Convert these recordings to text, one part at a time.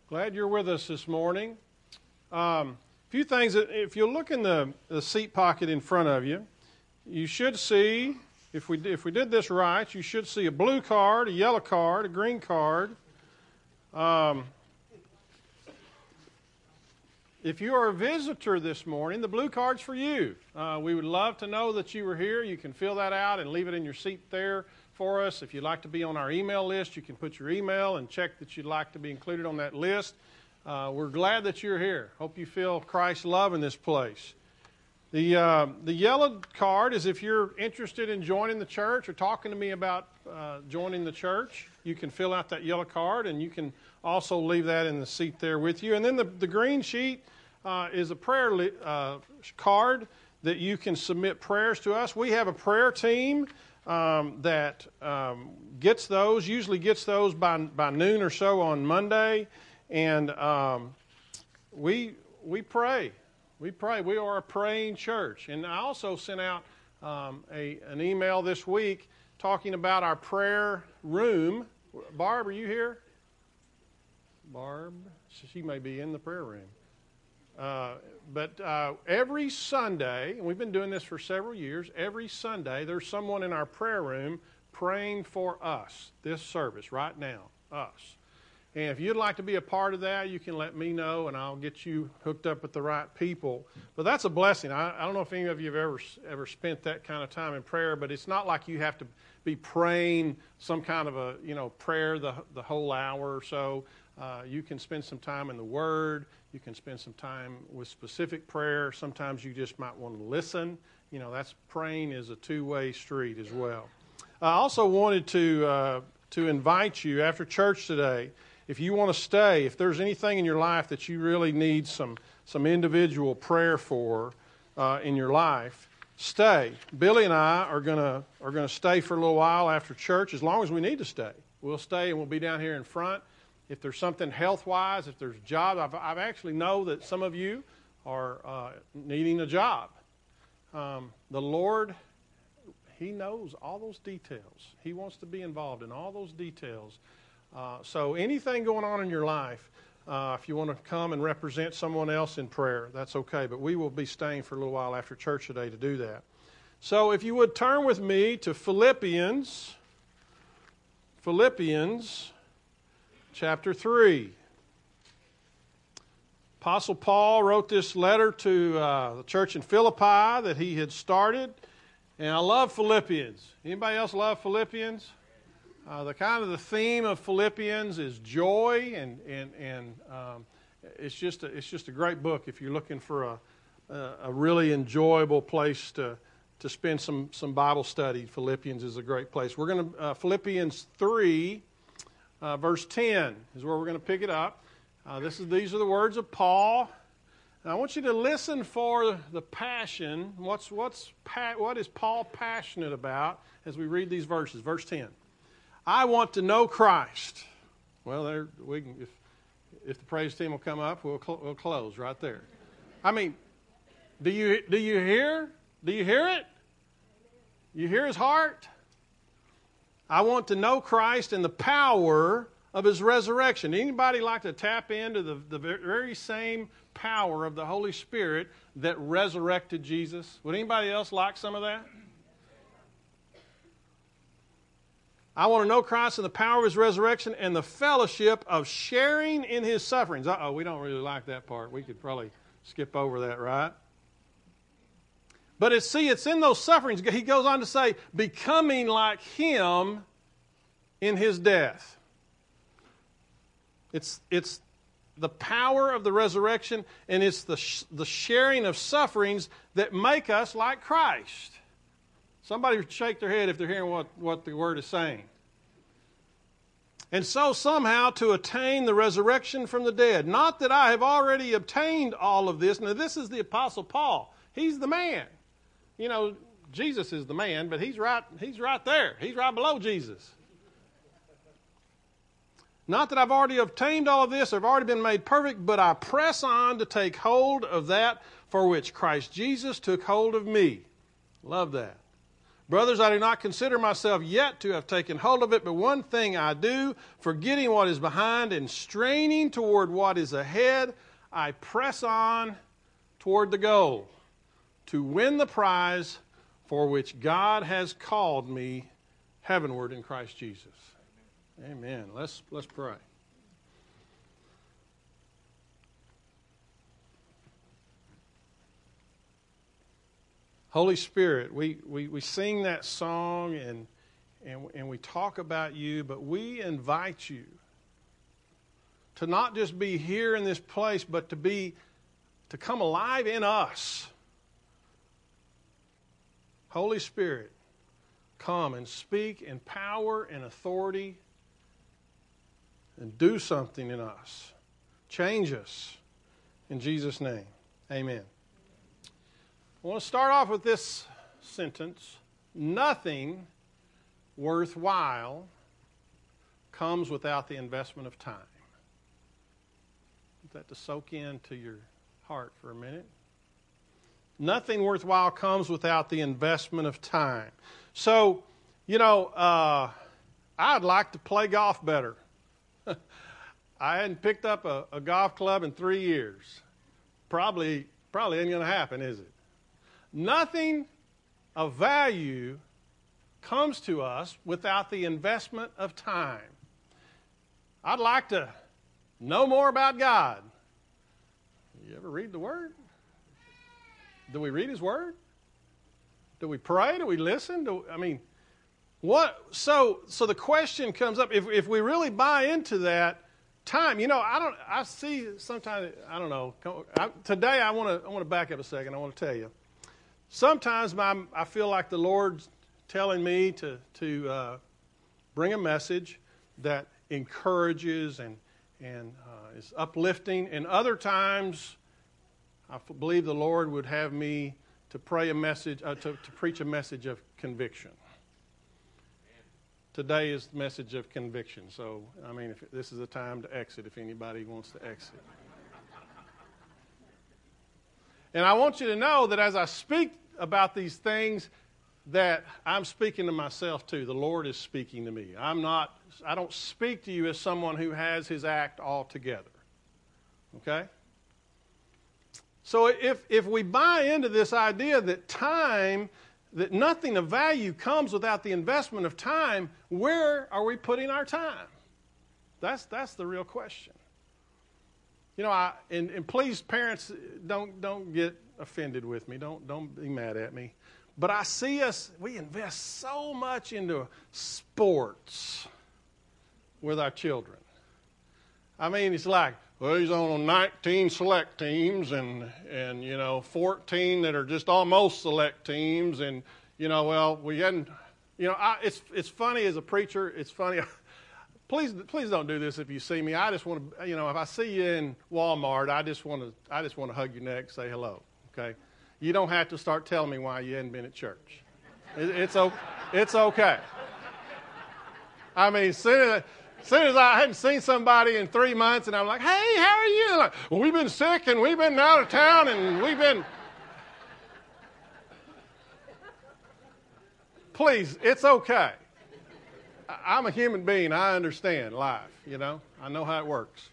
Glad you're with us this morning. A few things. If you look in the seat pocket in front of you, you should see, if we did this right, you should see a blue card, a yellow card, a green card. If you are a visitor this morning, the blue card's for you. We would love to know that you were here. You can fill that out and leave it in your seat there for us. If you'd like to be on our email list, you can put your email and check that you'd like to be included on that list. We're glad that you're here. Hope you feel Christ's love in this place. The yellow card is if you're interested in joining the church or talking to me about joining the church. You can fill out that yellow card, and you can also leave that in the seat there with you. And then the green sheet is a prayer card that you can submit prayers to us. We have a prayer team that usually gets those by noon or so on Monday, and we pray. We pray. We are a praying church. And I also sent out an email this week talking about our prayer room. Barb, are you here? Barb, she may be in the prayer room. But every Sunday, and we've been doing this for several years, every Sunday there's someone in our prayer room praying for us, this service right now, us. And if you'd like to be a part of that, you can let me know, and I'll get you hooked up with the right people. But that's a blessing. I don't know if any of you have ever spent that kind of time in prayer, but it's not like you have to be praying some kind of a prayer the whole hour or so. You can spend some time in the Word. You can spend some time with specific prayer. Sometimes you just might want to listen. That's praying is a two-way street as well. I also wanted to invite you after church today. If you want to stay, if there's anything in your life that you really need some individual prayer for in your life, stay. Billy and I are gonna stay for a little while after church, as long as we need to stay. We'll stay and we'll be down here in front. If there's something health-wise, if there's a job, I've actually know that some of you are needing a job. The Lord, He knows all those details. He wants to be involved in all those details. So anything going on in your life, if you want to come and represent someone else in prayer, that's okay. But we will be staying for a little while after church today to do that. So if you would turn with me to Philippians chapter 3. Apostle Paul wrote this letter to the church in Philippi that he had started. And I love Philippians. Anybody else love Philippians? The theme of Philippians is joy, and it's just a great book if you're looking for a really enjoyable place to spend some Bible study. Philippians is a great place. We're going to Philippians 3, verse 10 is where we're going to pick it up. These are the words of Paul. And I want you to listen for the passion. What is Paul passionate about as we read these verses? Verse 10. I want to know Christ. Well, we can, if the praise team will come up, we'll close right there. I mean, do you hear? Do you hear it? You hear his heart? I want to know Christ and the power of his resurrection. Anybody like to tap into the very same power of the Holy Spirit that resurrected Jesus? Would anybody else like some of that? I want to know Christ and the power of his resurrection and the fellowship of sharing in his sufferings. We don't really like that part. We could probably skip over that, right? But it's in those sufferings, he goes on to say, becoming like him in his death. It's the power of the resurrection, and it's the sharing of sufferings that make us like Christ. Somebody shake their head if they're hearing what the Word is saying. And so somehow to attain the resurrection from the dead. Not that I have already obtained all of this. Now this is the Apostle Paul. He's the man. Jesus is the man, but he's right there. He's right below Jesus. Not that I've already obtained all of this, I've already been made perfect, but I press on to take hold of that for which Christ Jesus took hold of me. Love that. Brothers, I do not consider myself yet to have taken hold of it, but one thing I do, forgetting what is behind and straining toward what is ahead, I press on toward the goal, to win the prize for which God has called me heavenward in Christ Jesus. Amen. Let's pray. Holy Spirit, we sing that song and we talk about you, but we invite you to not just be here in this place, but to come alive in us. Holy Spirit, come and speak in power and authority and do something in us. Change us. In Jesus' name, amen. I want to start off with this sentence. Nothing worthwhile comes without the investment of time. Let that to soak into your heart for a minute. Nothing worthwhile comes without the investment of time. So, I'd like to play golf better. I hadn't picked up a golf club in 3 years. Probably ain't going to happen, is it? Nothing of value comes to us without the investment of time. I'd like to know more about God. You ever read the Word? Do we read His Word? Do we pray? Do we listen? What? So the question comes up: if we really buy into that time, I see sometimes, I don't know. Today I want to back up a second. I want to tell you. Sometimes I feel like the Lord's telling me to bring a message that encourages and is uplifting, and other times I believe the Lord would have me to pray a message, to preach a message of conviction. Today is the message of conviction. So, this is the time to exit if anybody wants to exit. And I want you to know that as I speak about these things, that I'm speaking to myself too. The Lord is speaking to me. I don't speak to you as someone who has his act all together. Okay? So if we buy into this idea that that nothing of value comes without the investment of time, where are we putting our time? That's the real question. And please, parents, don't get offended with me. Don't be mad at me. But I see we invest so much into sports with our children. It's like, well, he's on 19 select teams and 14 that are just almost select teams. And, we hadn't, it's funny as a preacher. It's funny. Please don't do this if you see me. I just want to, if I see you in Walmart, I just want to hug your neck, say hello, okay? You don't have to start telling me why you hadn't been at church. It's okay. As soon as I hadn't seen somebody in 3 months, and I'm like, hey, how are you? Like, well, we've been sick, and we've been out of town, and we've been... Please, it's okay. I'm a human being. I understand life, I know how it works.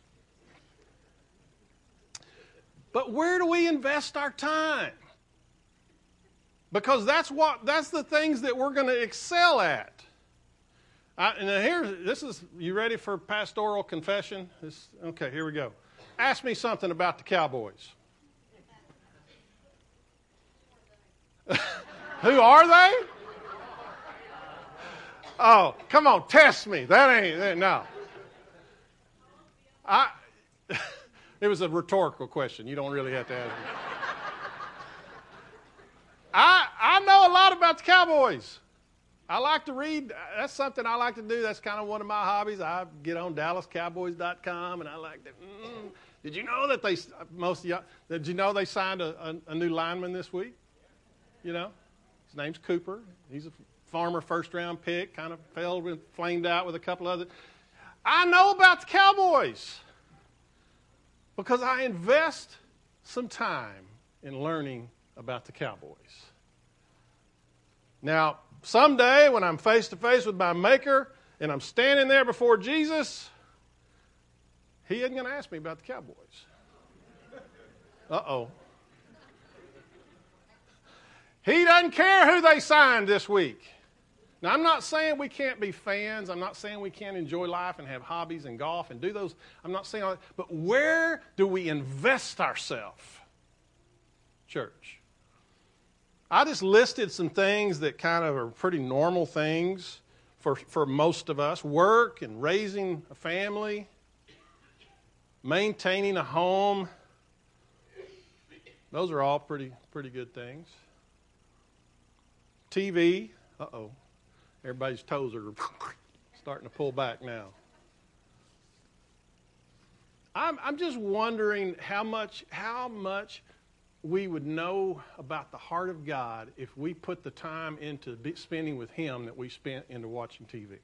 But where do we invest our time? Because that's the things that we're going to excel at. You ready for pastoral confession? Okay, here we go. Ask me something about the Cowboys. Who are they? Oh, come on, test me. No. It was a rhetorical question. You don't really have to ask me. I know a lot about the Cowboys. I like to read. That's something I like to do. That's kind of one of my hobbies. I get on DallasCowboys.com, and I like to. Did you know that did you know they signed a new lineman this week? His name's Cooper. He's a former first-round pick, kind of flamed out with a couple others. I know about the Cowboys because I invest some time in learning about the Cowboys. Now, someday when I'm face to face with my Maker and I'm standing there before Jesus, He isn't going to ask me about the Cowboys. Uh-oh. He doesn't care who they signed this week. Now, I'm not saying we can't be fans. I'm not saying we can't enjoy life and have hobbies and golf and do those. I'm not saying all that. But where do we invest ourselves? Church. I just listed some things that kind of are pretty normal things for most of us. Work and raising a family, maintaining a home. Those are all pretty good things. TV. Uh-oh. Everybody's toes are starting to pull back now. I'm just wondering how much we would know about the heart of God if we put the time into spending with Him that we spent into watching TV.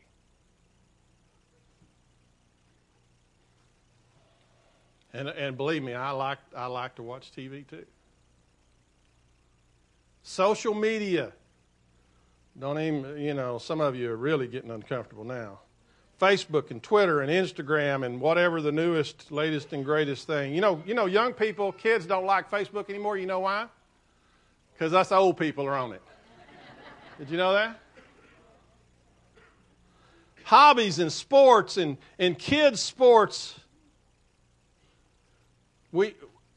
And believe me, I like to watch TV too. Social media. Don't even, some of you are really getting uncomfortable now. Facebook and Twitter and Instagram and whatever the newest, latest, and greatest thing. You know, young people, kids don't like Facebook anymore. You know why? Because us old people are on it. Did you know that? Hobbies and sports and kids' sports. We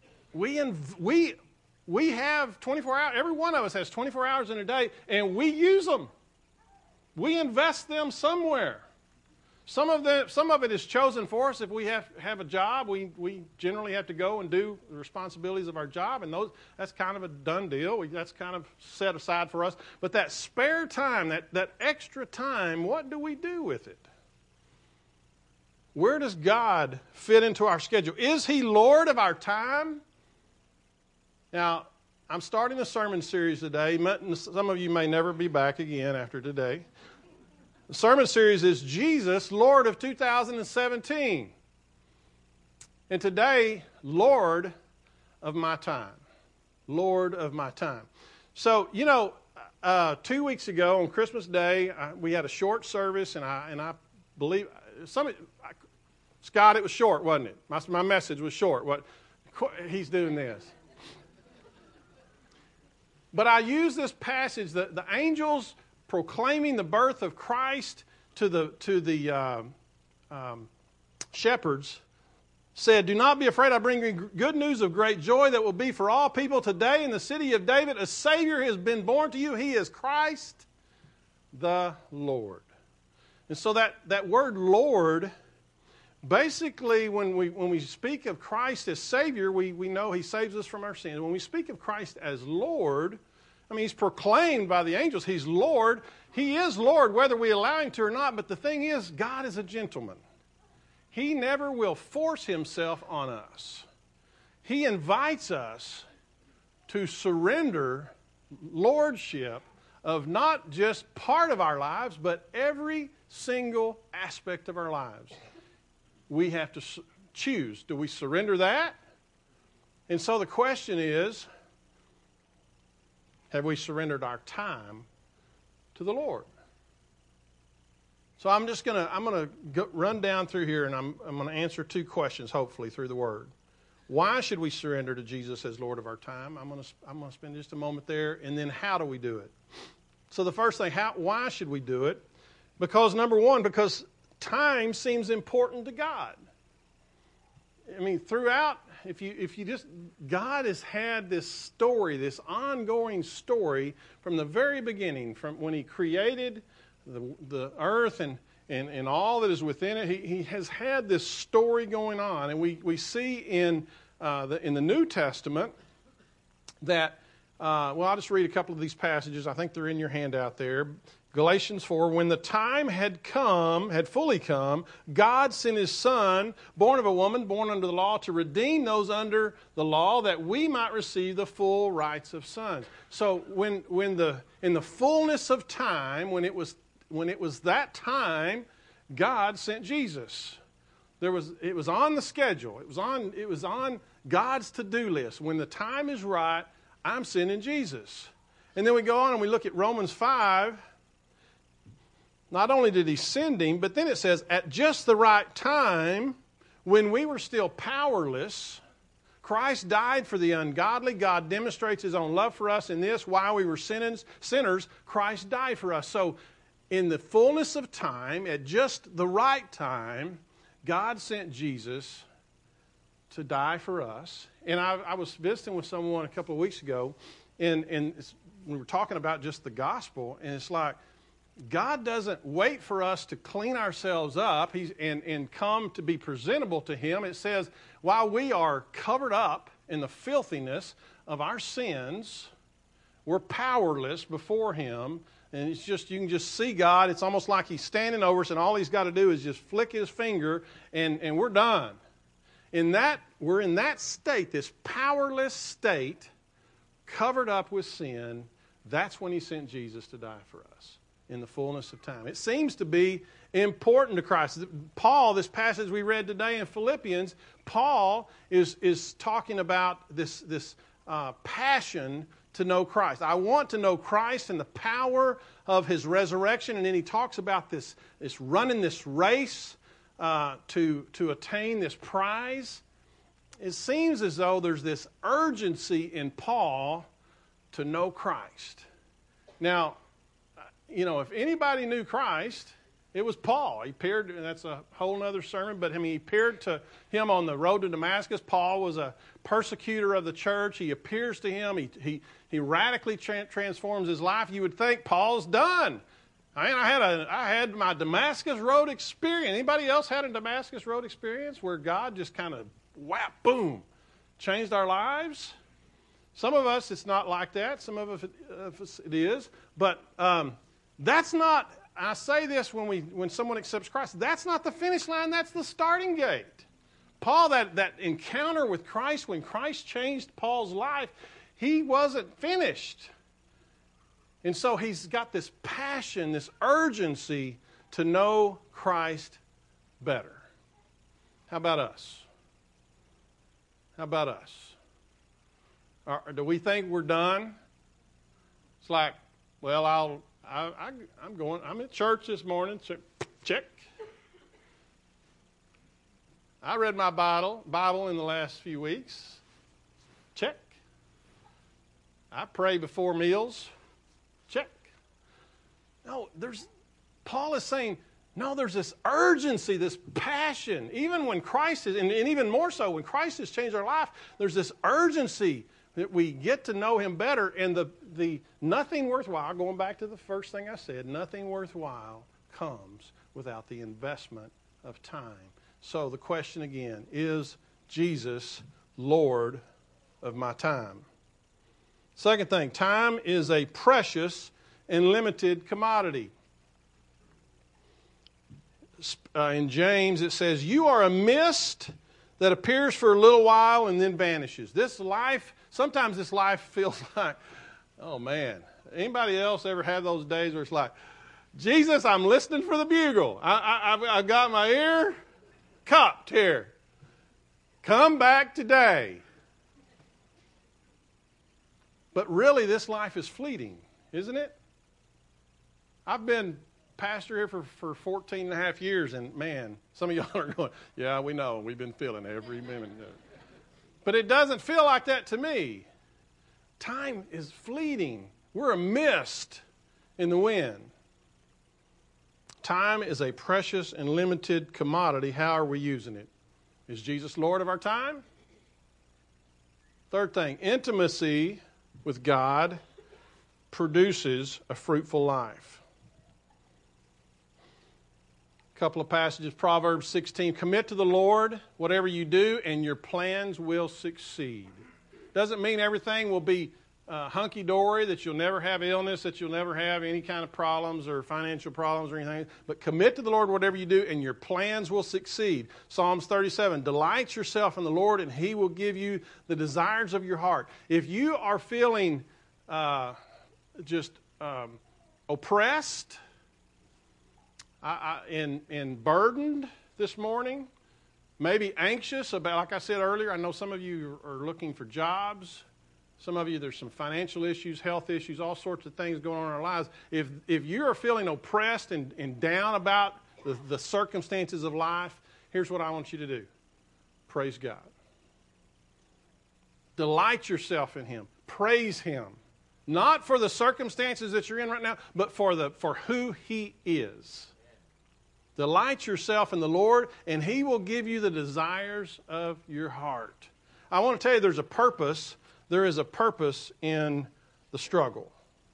have 24 hours. Every one of us has 24 hours in a day, and we use them. We invest them somewhere. Some of it is chosen for us. If we have a job, we generally have to go and do the responsibilities of our job, and that's kind of a done deal. That's kind of set aside for us. But that spare time, that extra time, what do we do with it? Where does God fit into our schedule? Is He Lord of our time? Now, I'm starting a sermon series today. Some of you may never be back again after today. The sermon series is Jesus, Lord of 2017. And today, Lord of my time. Lord of my time. So, 2 weeks ago on Christmas Day, we had a short service, and I believe Scott, it was short, wasn't it? My message was short. He's doing this. But I use this passage, the angels proclaiming the birth of Christ to the shepherds, said, "Do not be afraid, I bring you good news of great joy that will be for all people. Today in the city of David, a Savior has been born to you. He is Christ the Lord." And so that word Lord, basically when we speak of Christ as Savior, we know He saves us from our sins. When we speak of Christ as Lord, He's proclaimed by the angels. He's Lord. He is Lord whether we allow Him to or not. But the thing is, God is a gentleman. He never will force Himself on us. He invites us to surrender lordship of not just part of our lives, but every single aspect of our lives. We have to choose. Do we surrender that? And so the question is, have we surrendered our time to the Lord? So I'm going to run down through here, and I'm going to answer two questions, hopefully, through the Word. Why should we surrender to Jesus as Lord of our time? I'm going to spend just a moment there, and then how do we do it? So the first thing, why should we do it? Because number one, because time seems important to God. Throughout, if you just, God has had this story, this ongoing story from the very beginning, from when He created the earth and all that is within it. He has had this story going on, and we see in the New Testament that, I'll just read a couple of these passages. I think they're in your handout there. Galatians 4, when the time had fully come, God sent His Son, born of a woman, born under the law, to redeem those under the law, that we might receive the full rights of sons. So in the fullness of time, when it was that time, God sent Jesus. It was on the schedule. It was on God's to-do list. When the time is right, I'm sending Jesus. And then we go on and we look at Romans 5. not only did he send him, but then it says, at just the right time, when we were still powerless, Christ died for the ungodly. God demonstrates his own love for us in this. While we were sinners, Christ died for us. So in the fullness of time, at just the right time, God sent Jesus to die for us. And I was visiting with someone a couple of weeks ago, and we were talking about just the gospel, and it's like, God doesn't wait for us to clean ourselves up and come to be presentable to him. It says, while we are covered up in the filthiness of our sins, we're powerless before him. And it's just, you can just see God. It's almost like he's standing over us, and all he's got to do is just flick his finger, and we're done. We're in that state, this powerless state, covered up with sin. That's when he sent Jesus to die for us, in the fullness of time. It seems to be important to Christ. Paul, this passage we read today in Philippians, Paul is talking about this passion to know Christ. I want to know Christ and the power of his resurrection. And then he talks about this running this race to attain this prize. It seems as though there's this urgency in Paul to know Christ. Now, you know, if anybody knew Christ, it was Paul. He appeared, and that's a whole other sermon, but I mean, he appeared to him on the road to Damascus. Paul was a persecutor of the church. He appears to him. He radically transforms his life. You would think Paul's done. I mean, I had my Damascus Road experience. Anybody else had a Damascus Road experience where God just kind of whap, boom, changed our lives? Some of us, it's not like that. Some of us it is. But that's not, I say this when someone accepts Christ, that's not the finish line, that's the starting gate. Paul, that encounter with Christ, when Christ changed Paul's life, he wasn't finished. And so he's got this passion, this urgency to know Christ better. How about us? How about us? Do we think we're done? It's like, well, I'm at church this morning. Check. I read my Bible in the last few weeks. Check. I pray before meals. Check. No, Paul is saying, no, there's this urgency, this passion. Even when Christ is, and even more so when Christ has changed our life, there's this urgency that we get to know him better. And the nothing worthwhile, going back to the first thing I said, nothing worthwhile comes without the investment of time. So the question again, is Jesus Lord of my time? Second thing, time is a precious and limited commodity. In James it says, you are a mist that appears for a little while and then vanishes. Sometimes this life feels like, oh man, anybody else ever had those days where it's like, Jesus, I'm listening for the bugle. I've got my ear cupped here. Come back today. But really, this life is fleeting, isn't it? I've been pastor here for 14 and a half years, and man, some of y'all are going, yeah, we know. We've been feeling every minute. But it doesn't feel like that to me. Time is fleeting. We're a mist in the wind. Time is a precious and limited commodity. How are we using it? Is Jesus Lord of our time? Third thing, intimacy with God produces a fruitful life. A couple of passages, Proverbs 16, commit to the Lord whatever you do and your plans will succeed. Doesn't mean everything will be hunky-dory, that you'll never have illness, that you'll never have any kind of problems or financial problems or anything. But commit to the Lord whatever you do, and your plans will succeed. Psalms 37, delight yourself in the Lord, and he will give you the desires of your heart. If you are feeling oppressed and burdened this morning, maybe anxious about, like I said earlier, I know some of you are looking for jobs. Some of you, there's some financial issues, health issues, all sorts of things going on in our lives. If you are feeling oppressed and down about the circumstances of life, here's what I want you to do. Praise God. Delight yourself in Him. Praise Him. Not for the circumstances that you're in right now, but for who He is. Delight yourself in the Lord, and He will give you the desires of your heart. I want to tell you there's a purpose. There is a purpose in the struggle.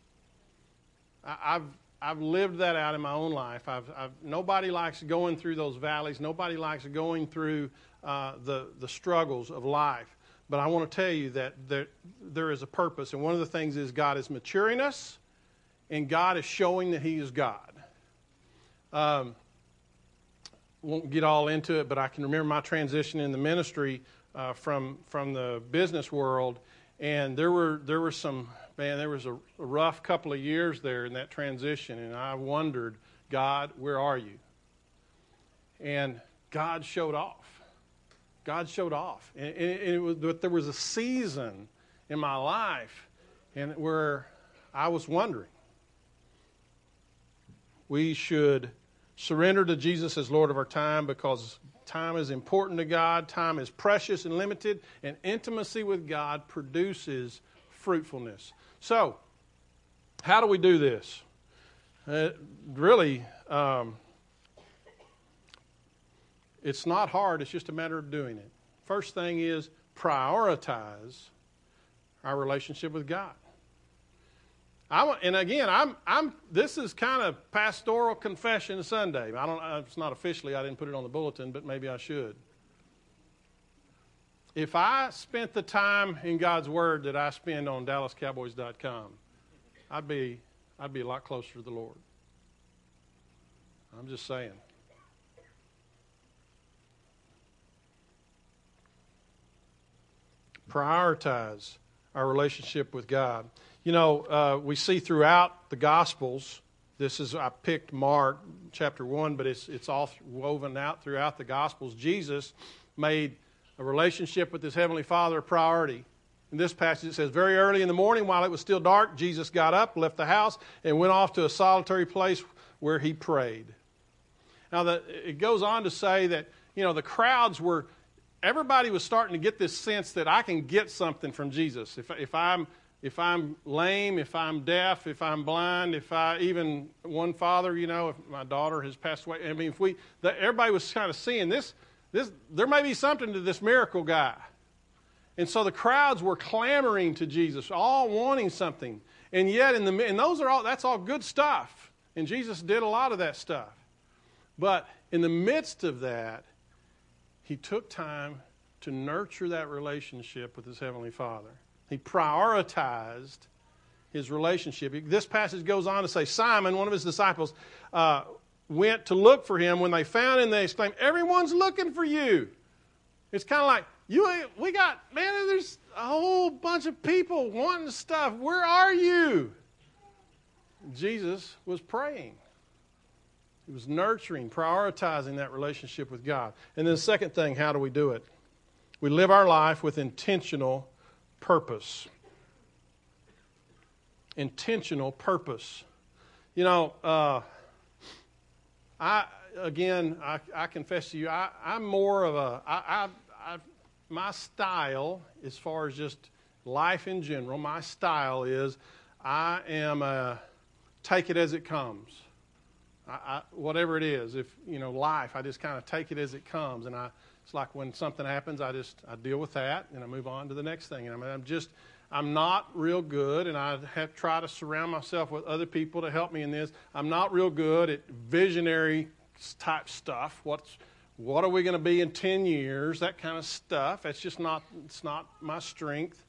I've lived that out in my own life. Nobody likes going through those valleys. Nobody likes going through the struggles of life. But I want to tell you that there is a purpose. And one of the things is God is maturing us, and God is showing that He is God. Won't get all into it, but I can remember my transition in the ministry from the business world. And there was a rough couple of years there in that transition, and I wondered, God, where are you? And God showed off. God showed off. But there was a season in my life where I was wondering. We should surrender to Jesus as Lord of our time, because time is important to God. Time is precious and limited, and intimacy with God produces fruitfulness. So, how do we do this? Really, it's not hard. It's just a matter of doing it. First thing is prioritize our relationship with God. This is kind of pastoral confession Sunday. It's not officially. I didn't put it on the bulletin, but maybe I should. If I spent the time in God's Word that I spend on DallasCowboys.com, I'd be a lot closer to the Lord. I'm just saying. Prioritize our relationship with God. You know, we see throughout the Gospels, I picked Mark chapter 1, but it's all woven out throughout the Gospels. Jesus made a relationship with His Heavenly Father a priority. In this passage it says, very early in the morning while it was still dark, Jesus got up, left the house, and went off to a solitary place where He prayed. Now, it goes on to say that, you know, the crowds everybody was starting to get this sense that I can get something from Jesus. If I'm lame, if I'm deaf, if I'm blind, even one father, you know, if my daughter has passed away. I mean, everybody was kind of seeing this, there may be something to this miracle guy. And so the crowds were clamoring to Jesus, all wanting something. And yet, that's all good stuff. And Jesus did a lot of that stuff. But in the midst of that, He took time to nurture that relationship with His Heavenly Father. He prioritized His relationship. This passage goes on to say, Simon, one of His disciples, went to look for Him. When they found Him, they exclaimed, everyone's looking for you. It's kind of like, there's a whole bunch of people wanting stuff. Where are you? Jesus was praying. He was nurturing, prioritizing that relationship with God. And then the second thing, how do we do it? We live our life with intentional purpose. Intentional purpose. You know, I confess to you, I'm more of my style, as far as just life in general, my style is I am take it as it comes. Whatever it is, life, I just kind of take it as it comes, and it's like when something happens, I deal with that, and I move on to the next thing. And I'm not real good, and I have to try to surround myself with other people to help me in this. I'm not real good at visionary type stuff. What are we going to be in 10 years? That kind of stuff. It's not my strength.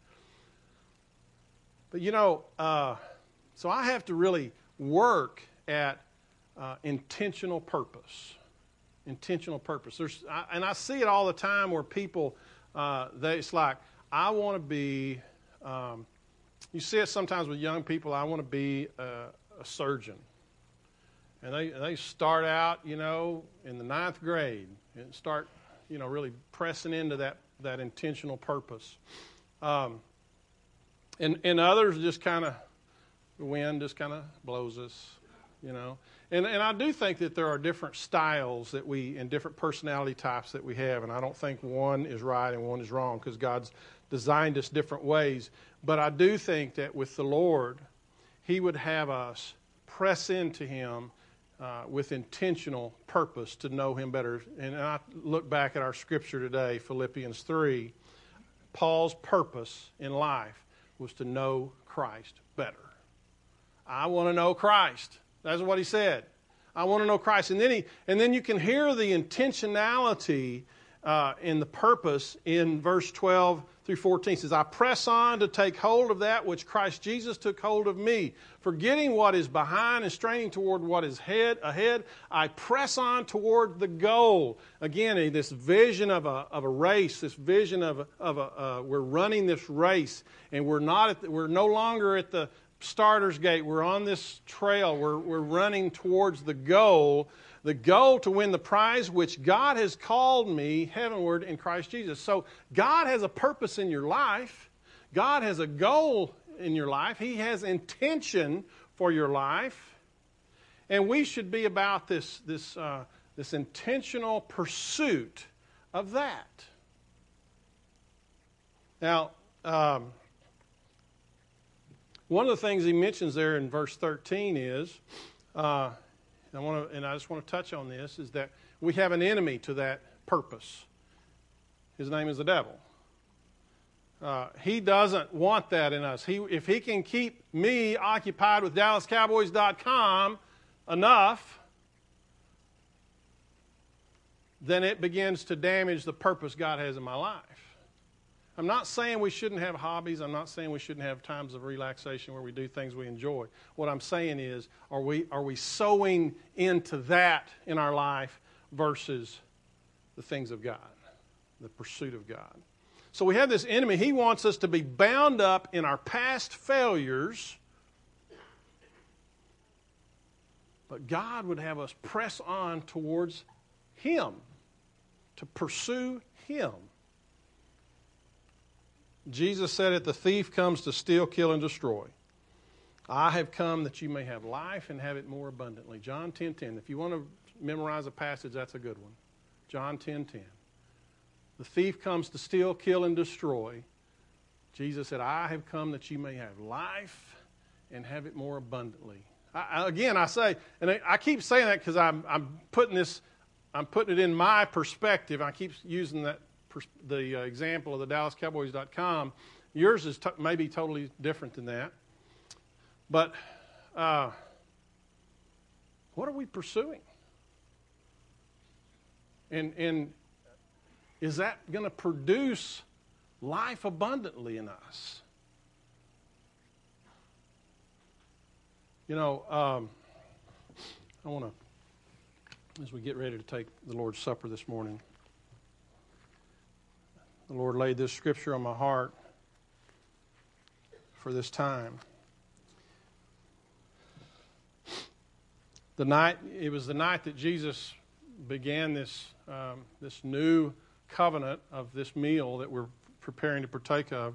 But so I have to really work at intentional purpose. Intentional purpose. And I see it all the time where people, it's like, I want to be, you see it sometimes with young people, I want to be a surgeon. And they start out, in the 9th grade and start, really pressing into that intentional purpose. And others just kind of, the wind just kind of blows us, you know. And I do think that there are different styles that and different personality types that we have, and I don't think one is right and one is wrong because God's designed us different ways. But I do think that with the Lord, He would have us press into Him with intentional purpose to know Him better. And I look back at our scripture today, Philippians 3. Paul's purpose in life was to know Christ better. I want to know Christ. That's what he said. I want to know Christ. And then you can hear the intentionality in the purpose in verse 12 through 14. It says, I press on to take hold of that which Christ Jesus took hold of me. Forgetting what is behind and straining toward what is ahead, I press on toward the goal. Again, this vision of a race, this vision of we're running this race, and we're no longer at the starter's gate. We're on this trail. We're running towards the goal to win the prize which God has called me heavenward in Christ Jesus. So God has a purpose in your life. God has a goal in your life. He has intention for your life. And we should be about this intentional pursuit of that. Now, one of the things he mentions there in verse 13 is, I just want to touch on this, is that we have an enemy to that purpose. His name is the devil. He doesn't want that in us. If he can keep me occupied with DallasCowboys.com enough, then it begins to damage the purpose God has in my life. I'm not saying we shouldn't have hobbies. I'm not saying we shouldn't have times of relaxation where we do things we enjoy. What I'm saying is, are we sowing into that in our life versus the things of God, the pursuit of God? So we have this enemy. He wants us to be bound up in our past failures, but God would have us press on towards Him, to pursue Him. Jesus said it, the thief comes to steal, kill, and destroy. I have come that you may have life and have it more abundantly. John 10:10. If you want to memorize a passage, that's a good one. John 10:10. The thief comes to steal, kill, and destroy. Jesus said, I have come that you may have life and have it more abundantly. I say, and I keep saying that because I'm putting it in my perspective. I keep using the example of the DallasCowboys.com. Yours is maybe totally different than that. But what are we pursuing? And is that going to produce life abundantly in us? You know, I want to, as we get ready to take the Lord's Supper this morning, the Lord laid this scripture on my heart for this time. It was the night that Jesus began this new covenant of this meal that we're preparing to partake of.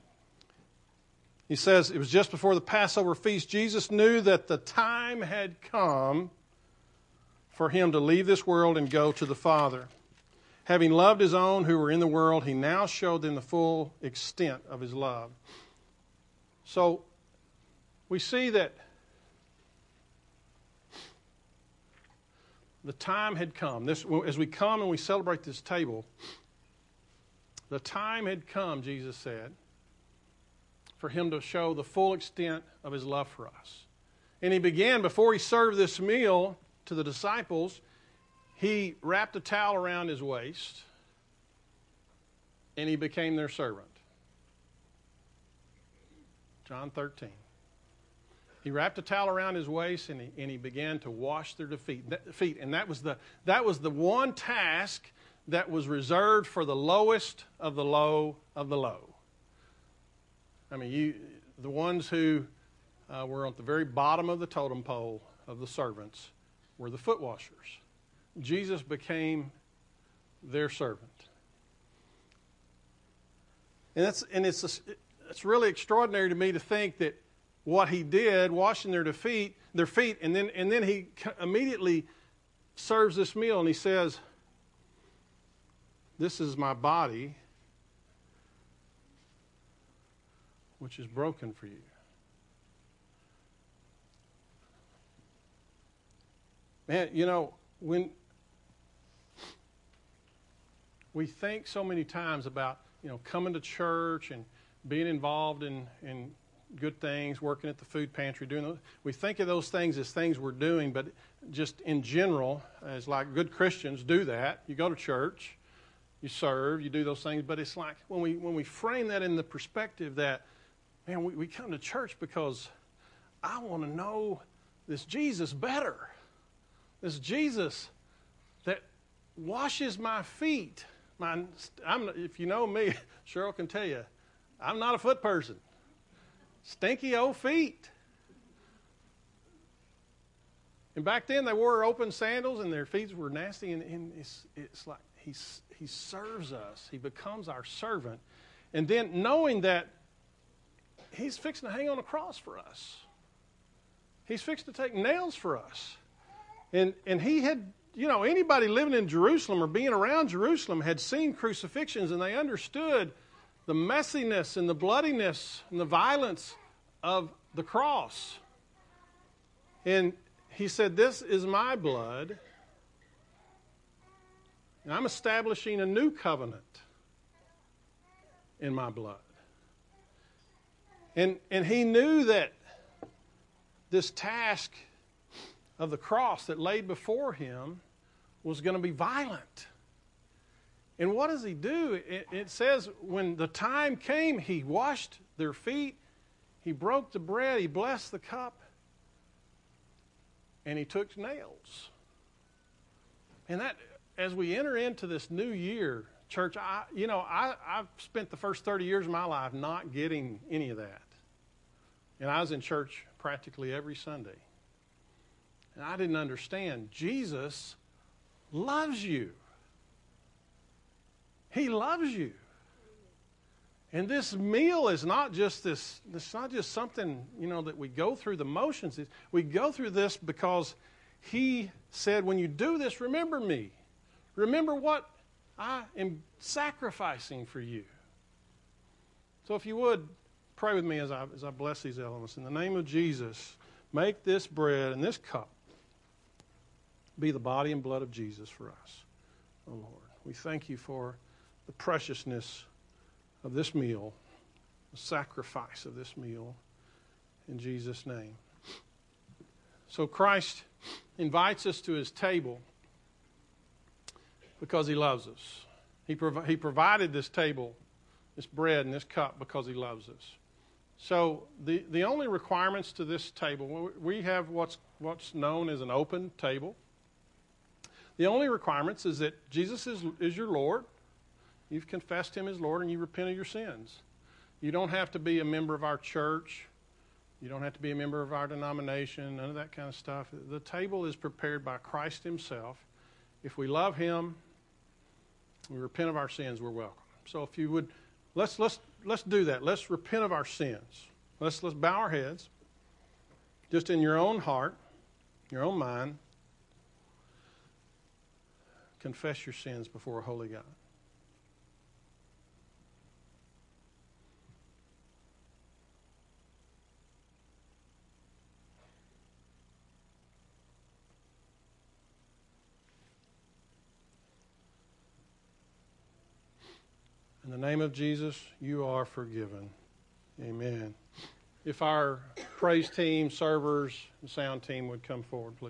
He says, it was just before the Passover feast. Jesus knew that the time had come for him to leave this world and go to the Father. Having loved his own who were in the world, he now showed them the full extent of his love. So we see that the time had come. As we come and we celebrate this table, the time had come, Jesus said, for him to show the full extent of his love for us. And he began, before he served this meal to the disciples, he wrapped a towel around his waist and he became their servant. John 13. He wrapped a towel around his waist and he began to wash their feet. And that was the one task that was reserved for the lowest of the low of the low. I mean, the ones who were at the very bottom of the totem pole of the servants were the foot washers. Jesus became their servant. And it's really extraordinary to me to think that what he did, washing their feet, and then he immediately serves this meal, and he says, "This is my body, which is broken for you." Man, when we think so many times about, coming to church and being involved in good things, working at the food pantry, doing those, we think of those things as things we're doing, but just in general, as like good Christians do that. You go to church, you serve, you do those things, but it's like when we frame that in the perspective that, man, we come to church because I want to know this Jesus better. This Jesus that washes my feet. If you know me, Cheryl can tell you, I'm not a foot person. Stinky old feet. And back then they wore open sandals and their feet were nasty. And it's like he serves us. He becomes our servant. And then knowing that he's fixing to hang on a cross for us. He's fixing to take nails for us. And he had, anybody living in Jerusalem or being around Jerusalem had seen crucifixions, and they understood the messiness and the bloodiness and the violence of the cross. And he said, "This is my blood, and I'm establishing a new covenant in my blood." And he knew that this task of the cross that laid before him was going to be violent. And what does he do? It says when the time came, he washed their feet, he broke the bread, he blessed the cup, and he took nails. And that, as we enter into this new year, church, I've spent the first 30 years of my life not getting any of that. And I was in church practically every Sunday. And I didn't understand. Jesus loves you. He loves you. And this meal is not just this, it's not just something, that we go through the motions. We go through this because he said, when you do this, remember me. Remember what I am sacrificing for you. So if you would, pray with me as I bless these elements. In the name of Jesus, make this bread and this cup be the body and blood of Jesus for us. Oh Lord, we thank you for the preciousness of this meal, the sacrifice of this meal, in Jesus' name. So Christ invites us to his table because he loves us. He provided this table, this bread and this cup because he loves us. So the only requirements to this table, we have what's known as an open table. The only requirements is that Jesus is your Lord. You've confessed him as Lord and you repent of your sins. You don't have to be a member of our church. You don't have to be a member of our denomination, none of that kind of stuff. The table is prepared by Christ himself. If we love him, we repent of our sins, we're welcome. So if you would, let's do that. Let's repent of our sins. Let's bow our heads, just in your own heart, your own mind. Confess your sins before a holy God. In the name of Jesus, you are forgiven. Amen. If our praise team, servers, and sound team would come forward, please.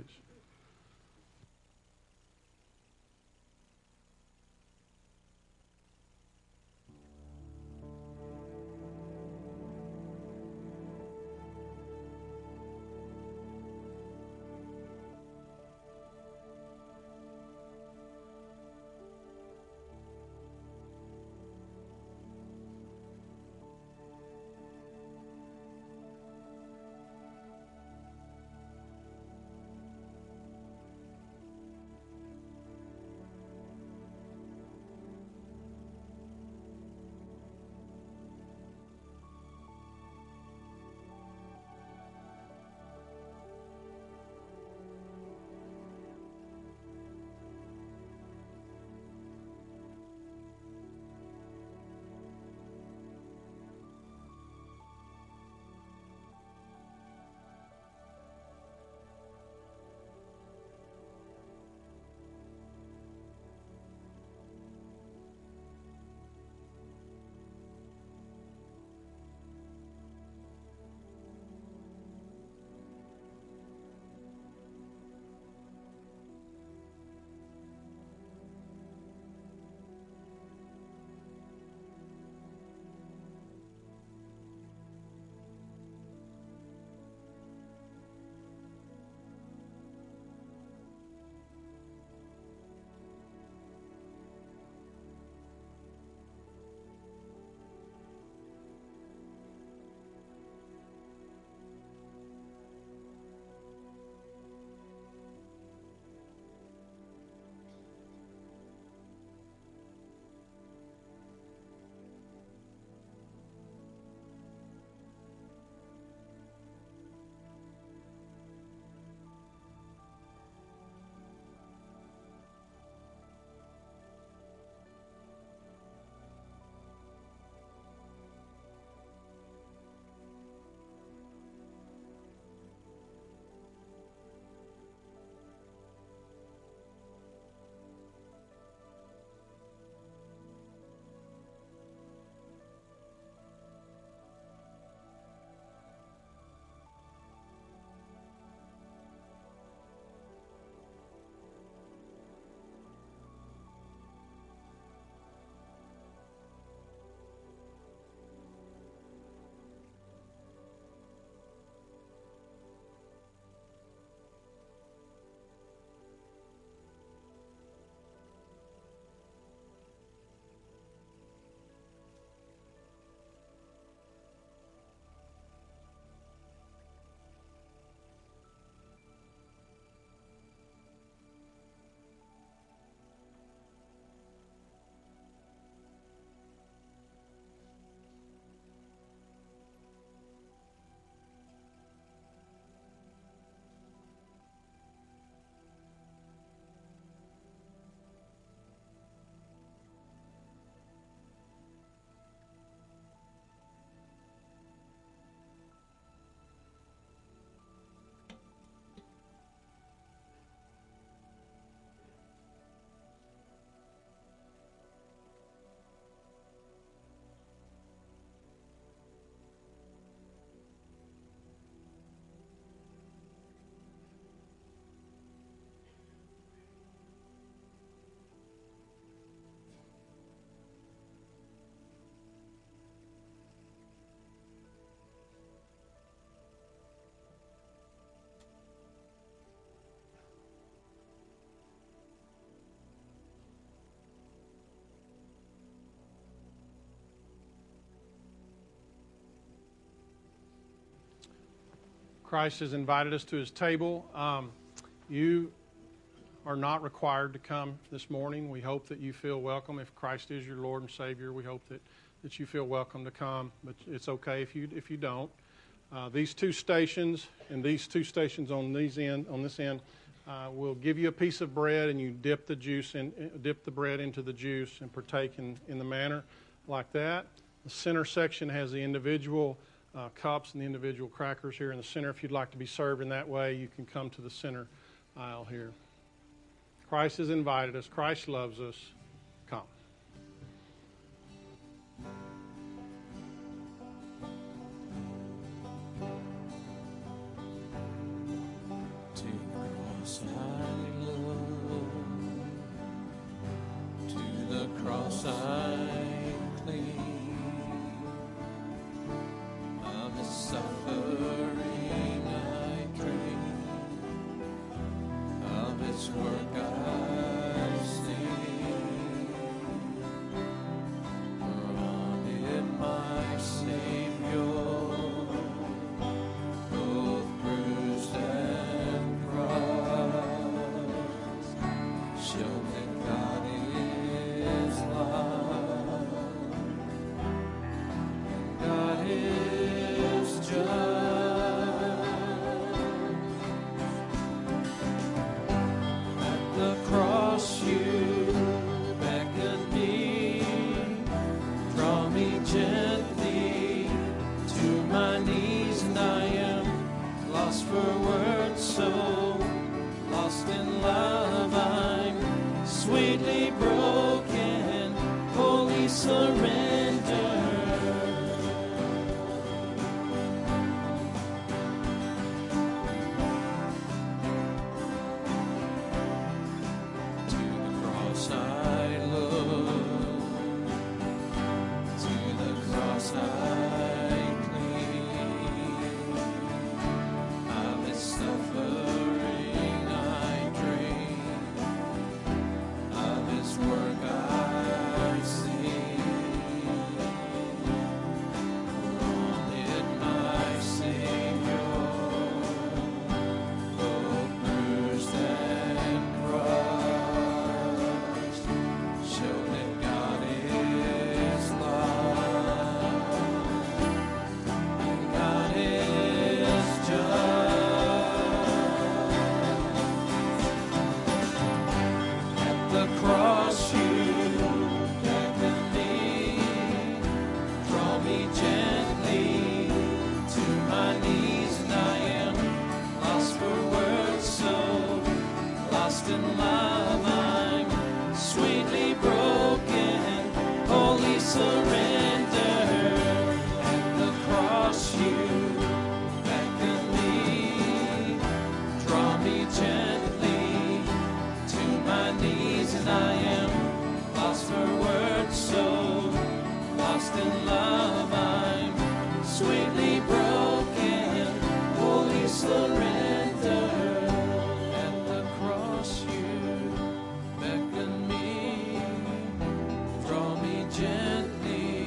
Christ has invited us to his table. You are not required to come this morning. We hope that you feel welcome. If Christ is your Lord and Savior, we hope that you feel welcome to come, but it's okay if you don't. These two stations and these two stations on this end will give you a piece of bread, and you dip the bread into the juice and partake in the manner like that. The center section has the individual cups and the individual crackers here in the center. If you'd like to be served in that way, you can come to the center aisle here. Christ has invited us. Christ loves us. Come. To the cross I look, to the cross I cling, of his suffering I dream, of his work I sing. For on it my Savior, both bruised and crossed, showed that God is love, and God is just. At the cross you beckon me, draw me gently to my knees, and I am lost for words, so lost in love I'm sweetly broken, holy surrender. To the cross I look, to the cross I cling, of his suffering I dream, of his work I see. On it my Savior, both bruised and crushed, show that God is love, and God is just. At the cross you beckon me, draw me gently to my knees, and I am lost for words, so lost in love I'm sweetly broken, holy surrender. At the cross you beckon me, draw me gently to my knees, and I am lost for words, so lost in love I'm sweetly broken, holy surrender. At the cross you beckon me, draw me gently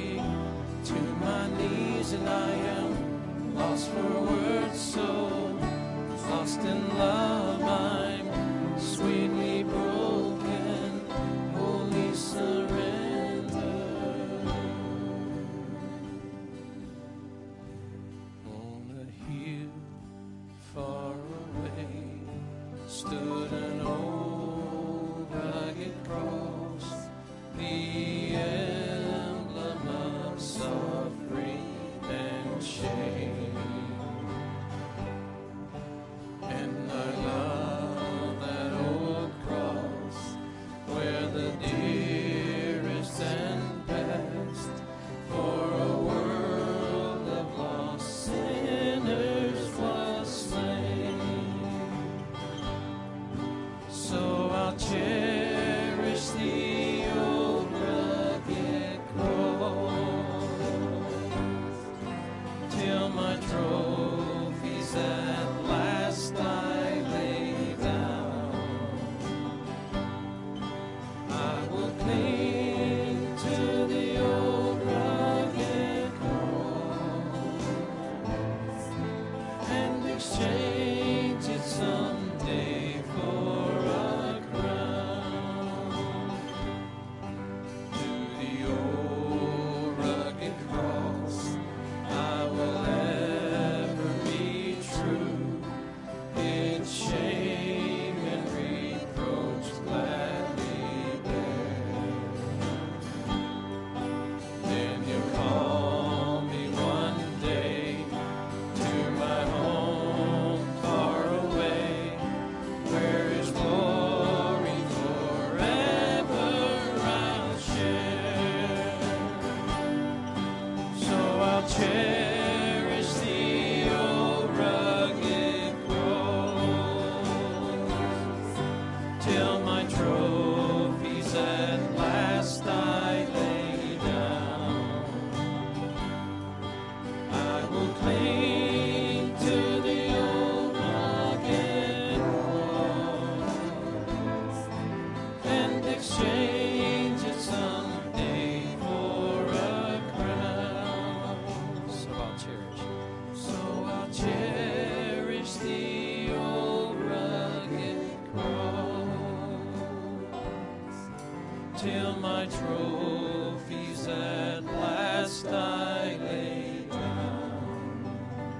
till my trophies at last I lay down.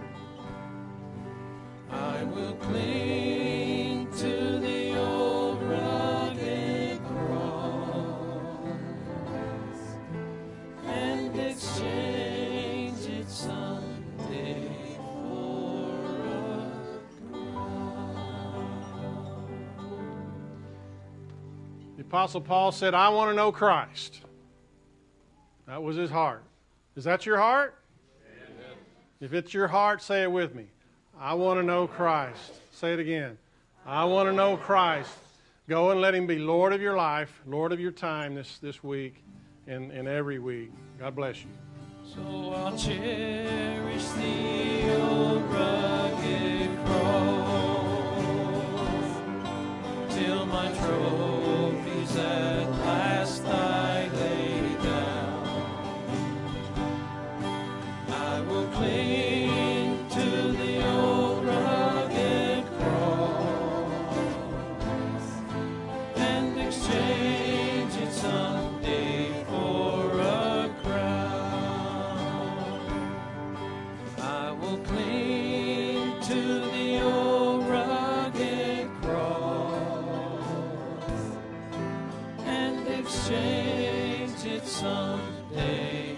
I will cling to the old rugged cross and exchange it someday for a crown. The Apostle Paul said, I want to know Christ. That was his heart. Is that your heart? Amen. If it's your heart, say it with me. I want to know Christ. Say it again. I want to know Christ. Go and let Him be Lord of your life, Lord of your time this week and every week. God bless you. So I'll cherish the old rugged cross till my trophies at last I lay down. I will cling to the old rugged cross and exchange it someday for a crown. I will cling to the old rugged cross and exchange it someday